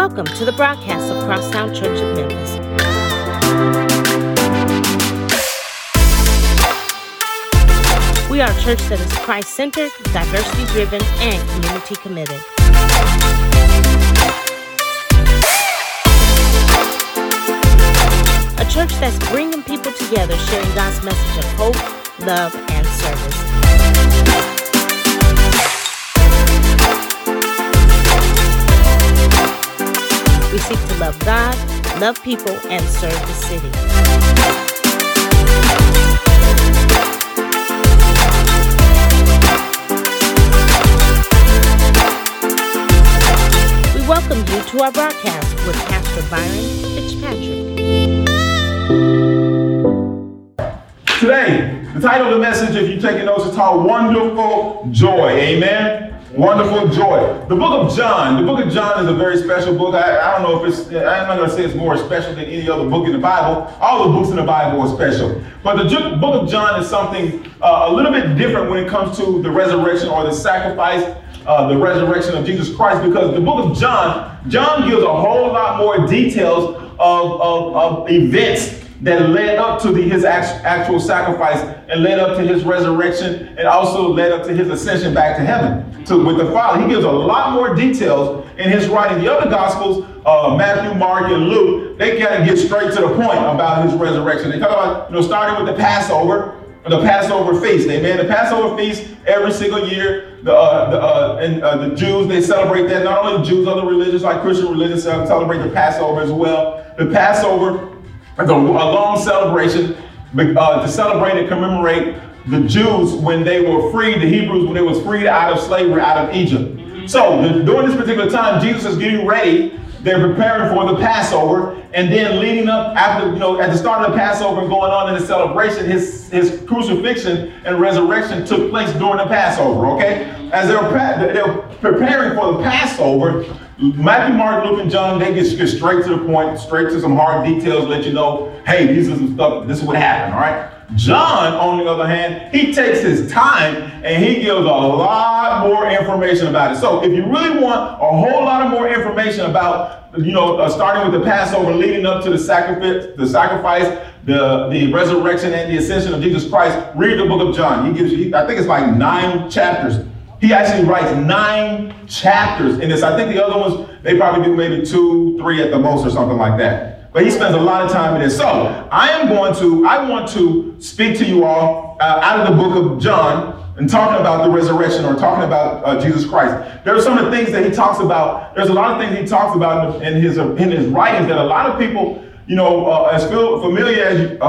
Welcome to the broadcast of Crosstown Church of Memphis. We are a church that is Christ-centered, diversity-driven, and community-committed. A church that's bringing people together, sharing God's message of hope, love, and service. We seek to love God, love people, and serve the city. We welcome you to our broadcast with Pastor Byron Fitzpatrick. Today, the title of the message, if you're taking notes, is called Wonderful Joy. Amen. Wonderful Joy. The book of John is a very special book. I don't know if I'm not going to say it's more special than any other book in the Bible. All the books in the Bible are special. But the book of John is something a little bit different when it comes to the resurrection or the sacrifice, the resurrection of Jesus Christ, because the book of John gives a whole lot more details of events that led up to his actual sacrifice and led up to his resurrection and also led up to his ascension back to heaven with the Father. He gives a lot more details in his writing. The other Gospels, Matthew, Mark, and Luke, they kind of get straight to the point about his resurrection. They talk about, starting with the Passover feast. Amen. The Passover feast every single year. The Jews, they celebrate that. Not only Jews, other religions like Christian religions celebrate the Passover as well. The Passover is a long celebration to celebrate and commemorate the Jews when they were freed, the Hebrews when they was freed out of slavery, out of Egypt. So during this particular time, Jesus is getting ready. They're preparing for the Passover, and then leading up after, at the start of the Passover and going on in the celebration, his crucifixion and resurrection took place during the Passover. Okay, as they're preparing for the Passover, Matthew, Mark, Luke, and John, they get straight to the point, straight to some hard details, let you know, hey, these are some stuff, this is what happened, all right? John, on the other hand, he takes his time and he gives a lot more information about it. So if you really want a whole lot of more information about, starting with the Passover, leading up to the sacrifice, the resurrection and the ascension of Jesus Christ, read the book of John. He gives you, I think it's like 9 chapters. He actually writes 9 chapters in this. I think the other ones, they probably do maybe 2, 3 at the most or something like that. But he spends a lot of time in this. So I want to speak to you all out of the book of John and talking about the resurrection or talking about Jesus Christ. There are some of the things that he talks about. There's a lot of things he talks about in his writings that a lot of people, as familiar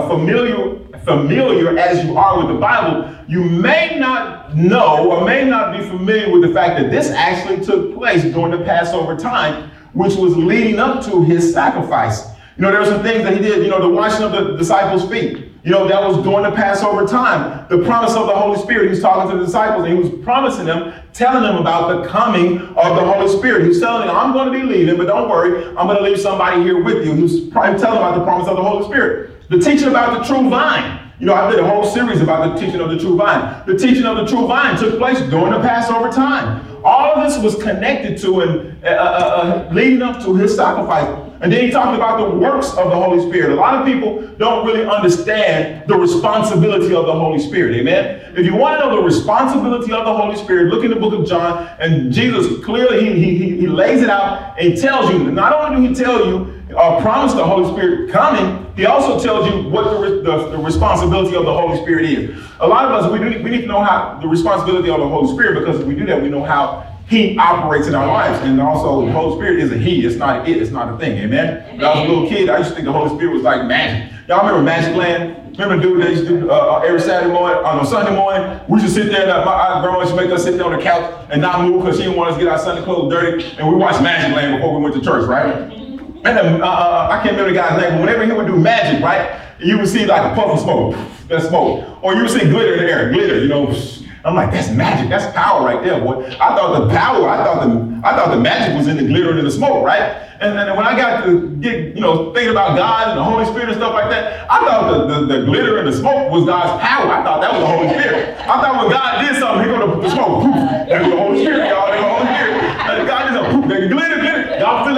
as you are with the Bible, you may not know or may not be familiar with the fact that this actually took place during the Passover time, which was leading up to his sacrifice. There were some things that he did, the washing of the disciples' feet. That was during the Passover time. The promise of the Holy Spirit. He was talking to the disciples and he was promising them, telling them about the coming of the Holy Spirit. He was telling them, I'm going to be leaving, but don't worry, I'm going to leave somebody here with you. He was probably telling them about the promise of the Holy Spirit. The teaching about the true vine. I did a whole series about the teaching of the true vine. The teaching of the true vine took place during the Passover time. All of this was connected to and leading up to his sacrifice. And then he talked about the works of the Holy Spirit. A lot of people don't really understand the responsibility of the Holy Spirit. Amen. If you want to know the responsibility of the Holy Spirit, look in the book of John, and Jesus clearly he lays it out and tells you. Not only do he tell you promise the Holy Spirit coming, he also tells you what the responsibility of the Holy Spirit is. A lot of us, we need to know how the responsibility of the Holy Spirit, because if we do that, we know how he operates in our lives. And also the Holy Spirit is a he, it's not it, it's not a thing. Amen. When I was a little kid, I used to think the Holy Spirit was like magic. Y'all remember Magic Land? Remember the dude that used to do every Saturday morning, on Sunday morning? We used to sit there, and my grandma used to make us sit there on the couch and not move because she didn't want us to get our Sunday clothes dirty. And we watched Magic Land before we went to church, right? And I can't remember the guy's name, but whenever he would do magic, right, you would see like a puff of smoke, that's smoke. Or you would see glitter in the air, glitter, I'm like, that's magic, that's power right there, boy. I thought the magic was in the glitter and in the smoke, right? And then when I got to get, thinking about God and the Holy Spirit and stuff like that, I thought the glitter and the smoke was God's power. I thought that was the Holy Spirit. I thought when God did something, he gonna put the smoke, poof, there's the Holy Spirit, y'all, there's the Holy Spirit. God is a poof, there's glitter. Y'all feel that wind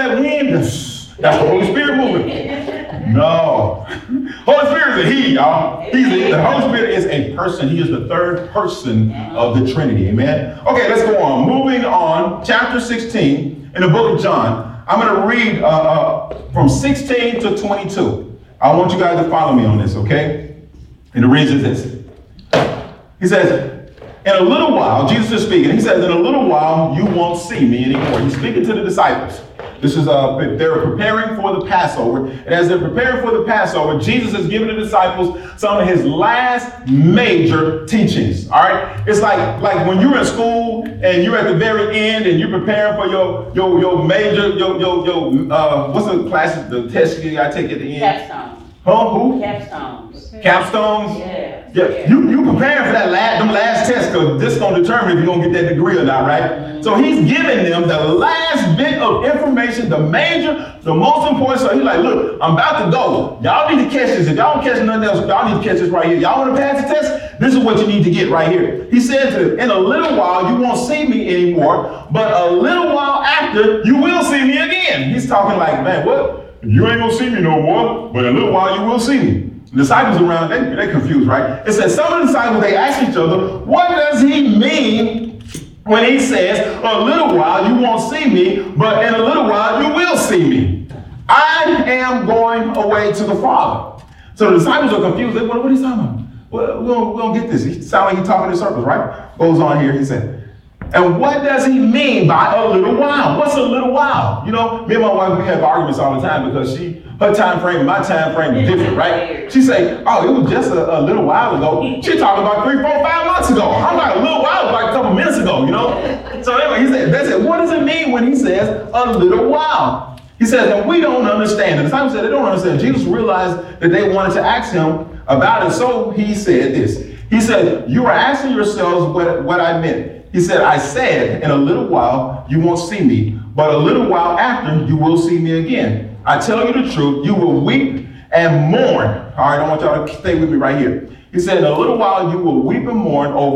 That's the Holy Spirit moving. No. Holy Spirit is a he, y'all. The Holy Spirit is a person. He is the third person of the Trinity. Amen. Okay, let's go on. Moving on, chapter 16 in the book of John. I'm going to read from 16 to 22. I want you guys to follow me on this, okay? And the reason is this. He says, in a little while, Jesus is speaking. He says, in a little while, you won't see me anymore. He's speaking to the disciples. This is, they're preparing for the Passover. And as they're preparing for the Passover, Jesus is giving the disciples some of his last major teachings. All right. It's like when you're in school and you're at the very end and you're preparing for your major, what's the class, the test you got to take at the end? Capstone. Who? Capstones. Capstones? Yeah. You preparing for them last tests, because this is going to determine if you're going to get that degree or not, right? So he's giving them the last bit of information, the most important. So he's like, look, I'm about to go. Y'all need to catch this. If y'all don't catch nothing else, y'all need to catch this right here. Y'all want to pass the test? This is what you need to get right here. He said to them, in a little while, you won't see me anymore, but a little while after, you will see me again. He's talking like, man, what? You ain't gonna see me no more, but in a little while you will see me. The disciples around, they're confused, right? It says some of the disciples, they ask each other, what does he mean when he says, a little while you won't see me, but in a little while you will see me? I am going away to the Father. So the disciples are confused. What are you talking about? We don't get this. He sounds like he's talking in circles, right? Goes on here, he said, and what does he mean by a little while? What's a little while? You know, me and my wife, we have arguments all the time because her time frame and my time frame is different, right? She say, oh, it was just a little while ago. She talking about 3, 4, 5 months ago. I'm like, a little while, like a couple minutes ago, you know? So anyway, they said, what does it mean when he says a little while? He says, and we don't understand. The disciples said they don't understand. Jesus realized that they wanted to ask him about it, so he said this. He said, you are asking yourselves what I meant. He said, I said, in a little while, you won't see me, but a little while after, you will see me again. I tell you the truth, you will weep and mourn. All right, I want y'all to stay with me right here. He said, in a little while, you will weep and mourn over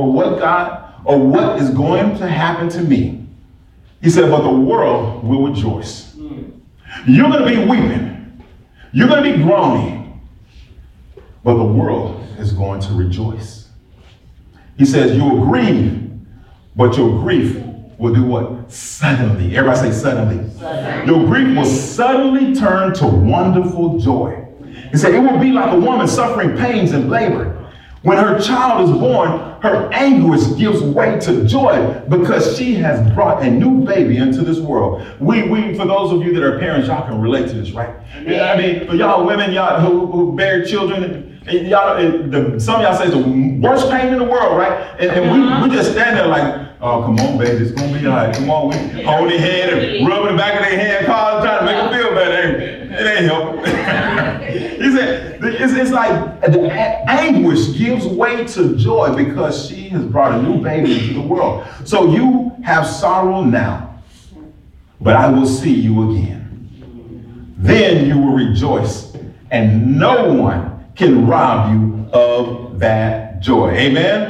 what is going to happen to me. He said, but the world will rejoice. You're going to be weeping. You're going to be groaning, but the world is going to rejoice. He says, you will grieve, but your grief will do what? Suddenly. Everybody say suddenly. Your grief will suddenly turn to wonderful joy. He said, it will be like a woman suffering pains in labor. When her child is born, her anguish gives way to joy because she has brought a new baby into this world. We for those of you that are parents, y'all can relate to this, right? Yeah. I mean, for y'all women, y'all who bear children, y'all, some of y'all say it's the worst pain in the world, right? And we just stand there like, oh, come on, baby, it's gonna be all right. Come on, we hold their head and rub the back of their hand, trying to make them feel better. It ain't helping. He said, it's like the anguish gives way to joy because she has brought a new baby into the world. So you have sorrow now, but I will see you again. Then you will rejoice, and no one can rob you of that joy. Amen?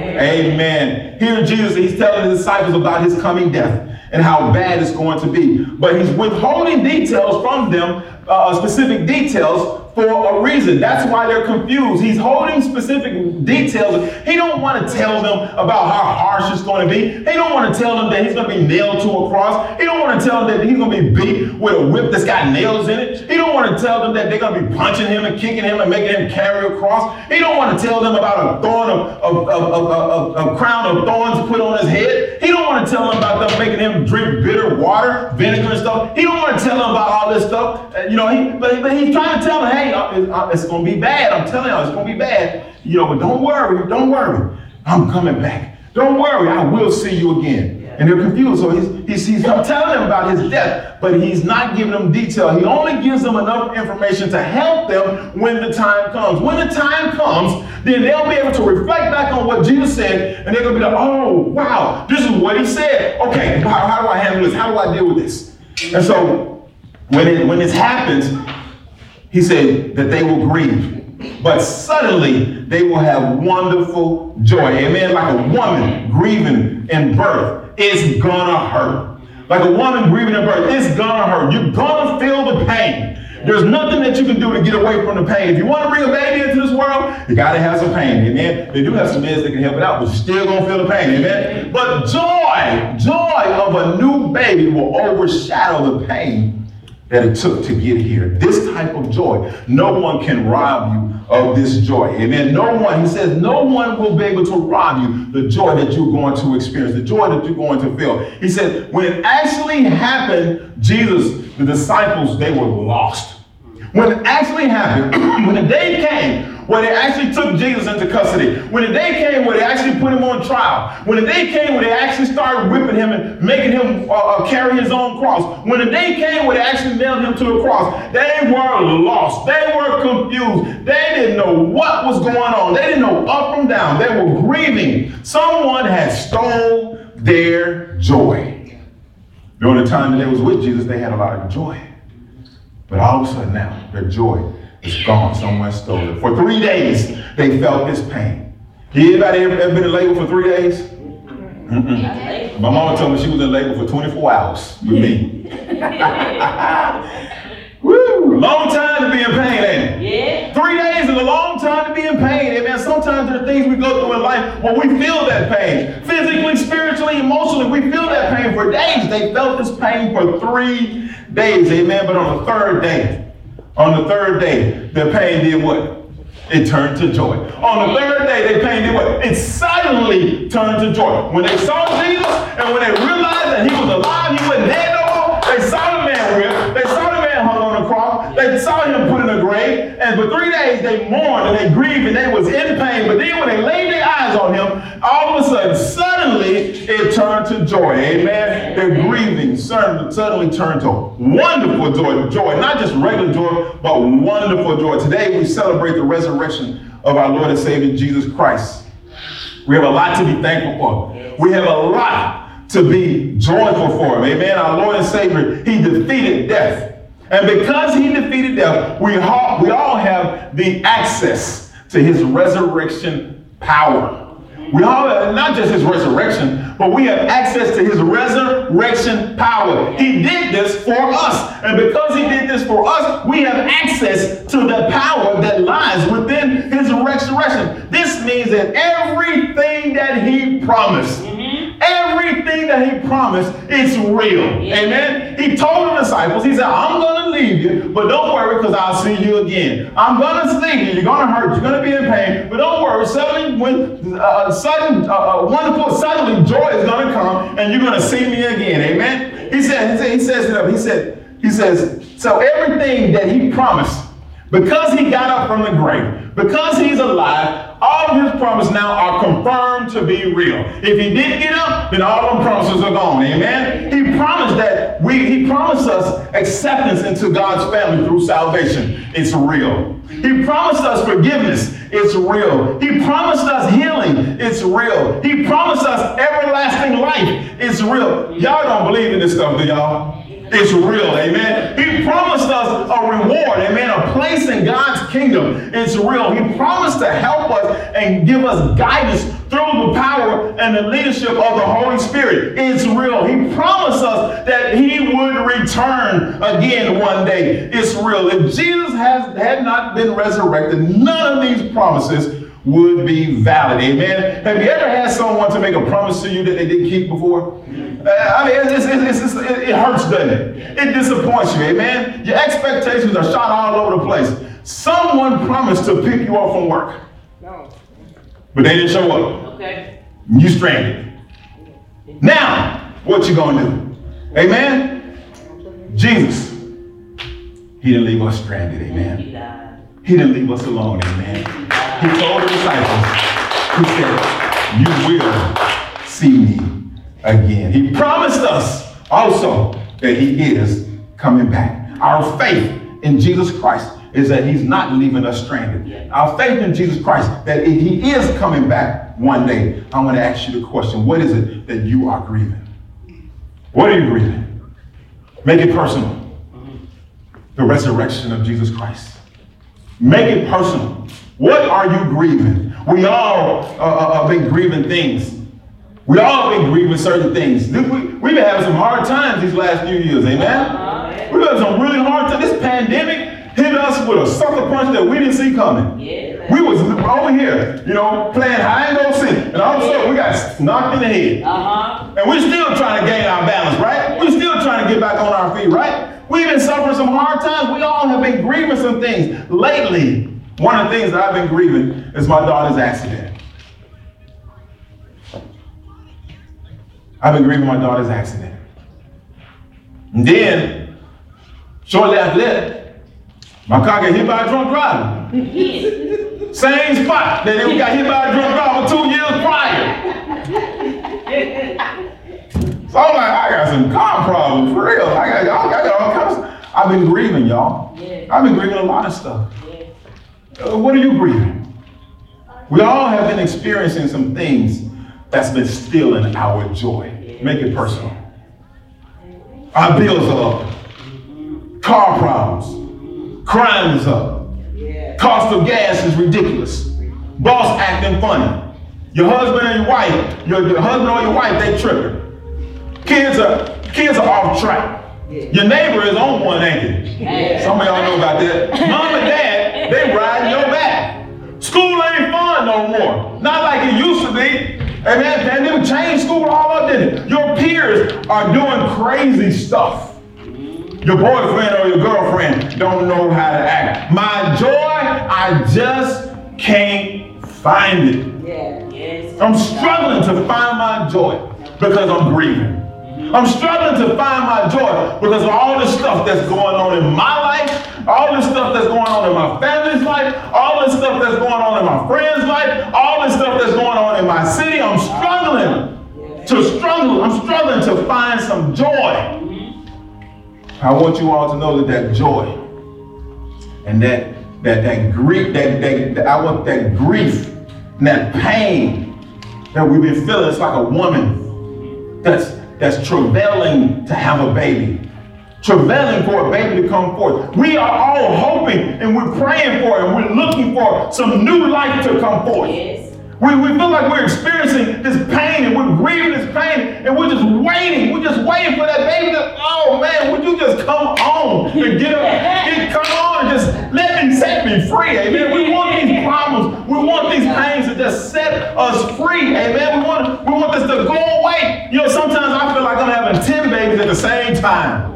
Amen. Here Jesus, he's telling the disciples about his coming death and how bad it's going to be. But he's withholding details from them, specific details, for a reason. That's why they're confused. He's holding specific details. He don't want to tell them about how harsh it's going to be. He don't want to tell them that he's going to be nailed to a cross. He don't want to tell them that he's going to be beat with a whip that's got nails in it. He don't want to tell them that they're going to be punching him and kicking him and making him carry a cross. He don't want to tell them about a crown of thorns put on his head. He don't want to tell them about them making him drink bitter water, vinegar and stuff. He don't want to tell them about all this stuff. But he's trying to tell them, hey, it's going to be bad. I'm telling you, it's going to be bad. But don't worry. I'm coming back. Don't worry, I will see you again. Yeah. And they're confused. So he's telling them about his death, but he's not giving them detail. He only gives them enough information to help them when the time comes. When the time comes, then they'll be able to reflect back on what Jesus said, and they're going to be like, oh, wow, this is what he said. Okay, how do I handle this? How do I deal with this? And so when this happens, he said that they will grieve, but suddenly they will have wonderful joy. Amen. Like a woman grieving in birth, it's gonna hurt. Like a woman grieving in birth, it's gonna hurt. You're gonna feel the pain. There's nothing that you can do to get away from the pain. If you want to bring a baby into this world, you got to have some pain, amen? They do have some meds that can help it out, but you're still going to feel the pain, amen? But joy of a new baby will overshadow the pain that it took to get here. This type of joy, no one can rob you of this joy, amen? No one, he says, no one will be able to rob you the joy that you're going to experience, the joy that you're going to feel. He said, when it actually happened, Jesus, the disciples, they were lost. When it actually happened, when the day came where they actually took Jesus into custody, when the day came where they actually put him on trial, when the day came where they actually started whipping him and making him carry his own cross, when the day came where they actually nailed him to a cross, they were lost. They were confused. They didn't know what was going on. They didn't know up from down. They were grieving. Someone had stole their joy. During the time that they was with Jesus, they had a lot of joy. But all of a sudden now, their joy is gone. Someone stole it. For 3 days, they felt this pain. Anybody ever been in labor for 3 days? Mm-mm. My mama told me she was in labor for 24 hours with me. Woo! Long time to be in pain, ain't it? Yeah. 3 days is a long time to be in pain. Amen. Sometimes there are things we go through in life where we feel that pain. Physically, spiritually, emotionally, we feel that pain for days. They felt this pain for 3 days. Amen. But on the third day, their pain did what? It turned to joy. On the third day, their pain did what? It suddenly turned to joy. When they saw Jesus and when they realized that he was alive, he wasn't dead no more, they saw the man whipped. They saw the man hung on the cross. They saw him put in a grave. And for 3 days, they mourned and they grieved and they was in pain. But then when they laid their eyes on him, all of a sudden, suddenly, it turned to joy. Amen. Their grieving suddenly turned to wonderful joy. Not just regular joy, but wonderful joy. Today, we celebrate the resurrection of our Lord and Savior, Jesus Christ. We have a lot to be thankful for. We have a lot to be joyful for him. Amen. Our Lord and Savior, he defeated death. And because he defeated death, we all have the access to his resurrection power. We all have not just his resurrection, but we have access to his resurrection power. He did this for us. And because he did this for us, we have access to the power that lies within his resurrection. This means that everything that he promised, everything that he promised is real. Yeah. Amen. He told the disciples, he said, I'm going to leave you, but don't worry because I'll see you again. I'm going to leave you. You're going to hurt. You're going to be in pain, but don't worry. Suddenly joy is going to come and you're going to see me again. Amen. He says, so everything that he promised, because he got up from the grave, because he's alive, all of his promises now are confirmed to be real. If he didn't get up, then all the promises are gone. Amen. He promised he promised us acceptance into God's family through salvation. It's real. He promised us forgiveness. It's real. He promised us healing. It's real. He promised us everlasting life. It's real. Y'all don't believe in this stuff, do y'all? It's real, amen. He promised us a reward, amen, a place in God's kingdom. It's real. He promised to help us and give us guidance through the power and the leadership of the Holy Spirit. It's real. He promised us that he would return again one day. It's real. If Jesus had not been resurrected, none of these promises would be valid. Amen. Have you ever had someone to make a promise to you that they didn't keep before? It hurts, doesn't it? It disappoints you. Amen. Your expectations are shot all over the place. Someone promised to pick you up from work, but they didn't show up. Okay. You stranded. Now, what you gonna do? Amen. Jesus, he didn't leave us stranded. Amen. He didn't leave us alone. Amen. He told the disciples, he said, you will see me again. He promised us also that he is coming back. Our faith in Jesus Christ is that he's not leaving us stranded. Our faith in Jesus Christ, that if he is coming back one day, I want to ask you the question, what is it that you are grieving? What are you grieving? Make it personal. The resurrection of Jesus Christ. Make it personal. What are you grieving? We all have been grieving things. We all have been grieving certain things. We We've been having some hard times these last few years, amen? We've had some really hard times. This pandemic hit us with a sucker punch that we didn't see coming. We was over here, playing hide and go seek, and all of a sudden we got knocked in the head. And we're still trying to gain our balance, right? We're still trying to get back on our feet, right? We've been suffering some hard times. We all have been grieving some things. Lately, one of the things that I've been grieving is my daughter's accident. I've been grieving my daughter's accident. And then, shortly after that, my car got hit by a drunk driver. Same spot that it got hit by a drunk driver 2 years prior. So I'm like, I got some car problems, for real. I got all kinds of stuff. I've been grieving, y'all. I've been grieving a lot of stuff. What are you grieving? We all have been experiencing some things that's been stealing our joy. Make it personal. Our bills are up. Car problems. Crime is up. Cost of gas is ridiculous. Boss acting funny. Your husband and your wife, your husband or your wife, they tripping. Kids are off track. Your neighbor is on one, ain't he? Some of y'all know about that. Mom and dad, they riding your back. School ain't fun no more. Not like it used to be. Amen. Pandemic changed school all up, didn't it? Your peers are doing crazy stuff. Your boyfriend or your girlfriend don't know how to act. My joy, I just can't find it. I'm struggling to find my joy because I'm grieving. I'm struggling to find my joy because of all the stuff that's going on in my life, all the stuff that's going on in my family's life, all the stuff that's going on in my friend's life, all the stuff that's going on in my city. I'm struggling to find some joy. I want you all to know that joy and that grief, I want that grief and that pain that we've been feeling. It's like a woman that's travailing to have a baby, travailing for a baby to come forth. We are all hoping and we're praying for it and we're looking for some new life to come forth. We feel like we're experiencing this pain and we're grieving this pain and we're just waiting. We're just waiting for that baby to, oh man, would you just come on and come on and just set me free, amen. We want these problems, we want these pains to just set us free, amen. We want this to go away. Sometimes I feel like I'm having 10 babies at the same time.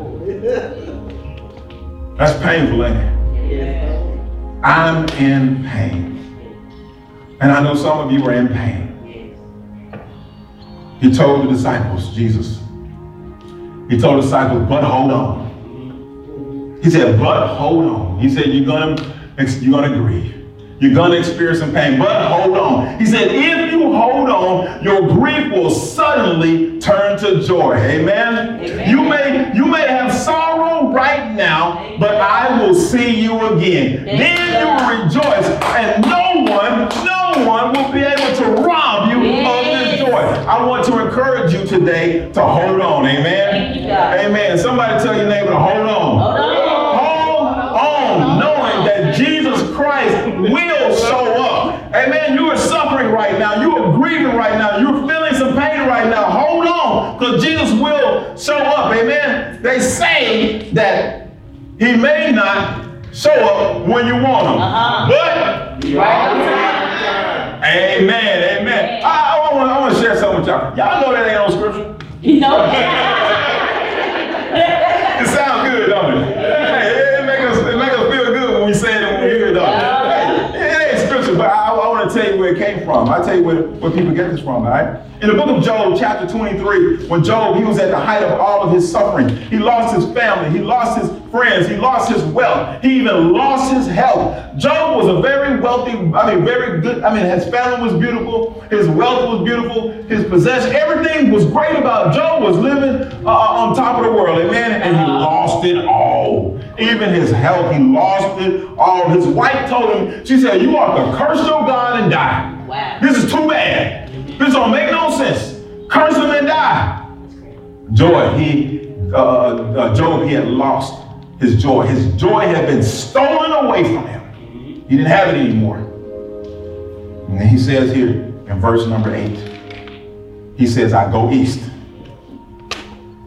That's painful, ain't it? I'm in pain. And I know some of you are in pain. He told the disciples, Jesus, he told the disciples, but hold on. He said, but hold on. He said, you're gonna grieve. You're gonna experience some pain, but hold on. He said, if you hold on, your grief will suddenly turn to joy. Amen? Amen. You may have sorrow right now, but I will see you again. Then you will rejoice, and no one will be able to rob you of this joy. I want to encourage you today to hold on. Amen? Amen. Somebody tell your neighbor to hold on. Hold on, knowing that Jesus Christ will show up. Amen. You are suffering right now. You are grieving right now. You're feeling some pain right now. Hold on, because Jesus will show up. Amen. They say that he may not show up when you want him, but amen, amen. I want to share something with y'all. Y'all know that ain't no scripture. You know. It sounds good, don't it? Hey, it make us feel good when we say it and when we hear it, don't it? It ain't scripture, but I want to tell you where it came from. I'll tell you where people get this from, all right? In the book of Job, chapter 23, when Job, he was at the height of all of his suffering. He lost his family. He lost his friends. He lost his wealth. He even lost his health. Job was a very wealthy, very good. His family was beautiful. His wealth was beautiful. His possession, everything was great about it. Job was living on top of the world, amen? And he lost it all. Even his health, he lost it all. His wife told him, she said, you ought to curse your God and die. Wow. This is too bad. This don't make no sense. Curse him and die. Job, he had lost his joy. His joy had been stolen away from him. He didn't have it anymore. And then he says here in verse number 8, he says, I go east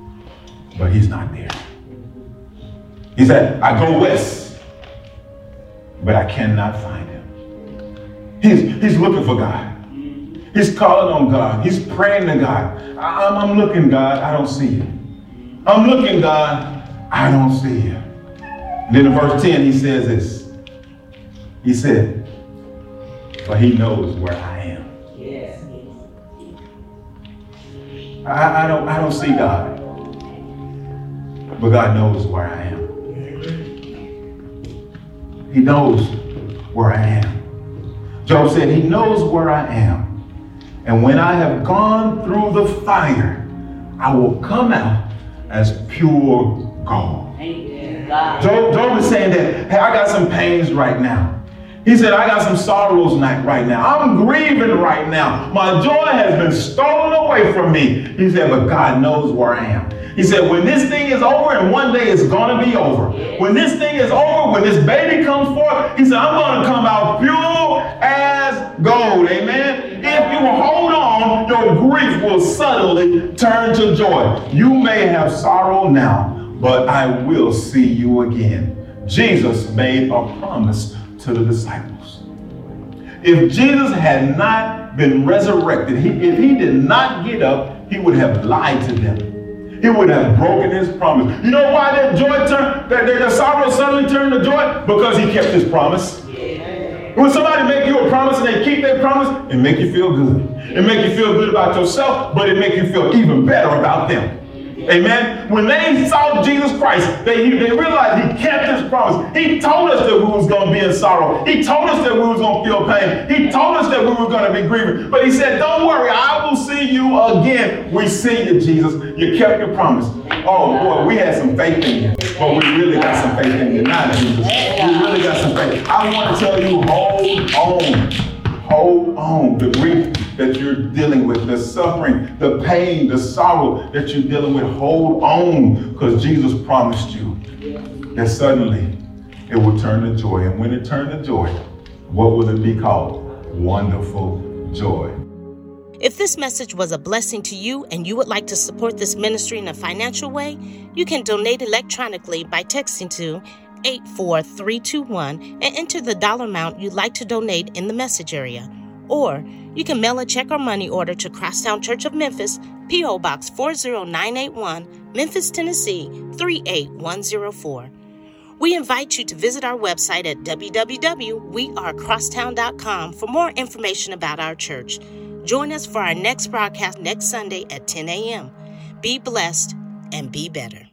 but he's not there. He said, I go west, but I cannot find him. He's looking for God. He's calling on God. He's praying to God. I'm looking, God. I don't see you. I'm looking, God. I don't see you. Then in verse 10, he says this. He said, but he knows where I am. Yes. I don't see God. But God knows where I am. He knows where I am. Job said, he knows where I am. And when I have gone through the fire, I will come out as pure gold. Job is saying that, hey, I got some pains right now. He said, I got some sorrows right now. I'm grieving right now. My joy has been stolen away from me. He said, but God knows where I am. He said, when this thing is over, and one day it's going to be over. When this thing is over, when this baby comes forth, he said, I'm going to come out pure as gold. Amen. If you hold on, your grief will suddenly turn to joy. You may have sorrow now, but I will see you again. Jesus made a promise to the disciples. If Jesus had not been resurrected, if he did not get up, he would have lied to them. He would have broken his promise. You know why that joy their sorrow suddenly turned to joy? Because he kept his promise. When somebody make you a promise and they keep their promise, it make you feel good. It make you feel good about yourself, but it make you feel even better about them. Amen. When they saw Jesus Christ, they realized he kept his promise. He told us that we was going to be in sorrow. He told us that we was going to feel pain. He told us that we were going to be grieving. But he said, don't worry, I will see you again. We see you, Jesus. You kept your promise. Oh, boy, we had some faith in you. But we really got some faith in you. Not Jesus. We really got some faith. I want to tell you, hold on. Hold on. The grief that you're dealing with, the suffering, the pain, the sorrow that you're dealing with, hold on, because Jesus promised you that suddenly it will turn to joy. And when it turned to joy, what will it be called? Wonderful joy. If this message was a blessing to you and you would like to support this ministry in a financial way, you can donate electronically by texting to 84321 and enter the dollar amount you'd like to donate in the message area. Or you can mail a check or money order to Crosstown Church of Memphis, P.O. Box 40981, Memphis, Tennessee 38104. We invite you to visit our website at www.wearecrosstown.com for more information about our church. Join us for our next broadcast next Sunday at 10 a.m. Be blessed and be better.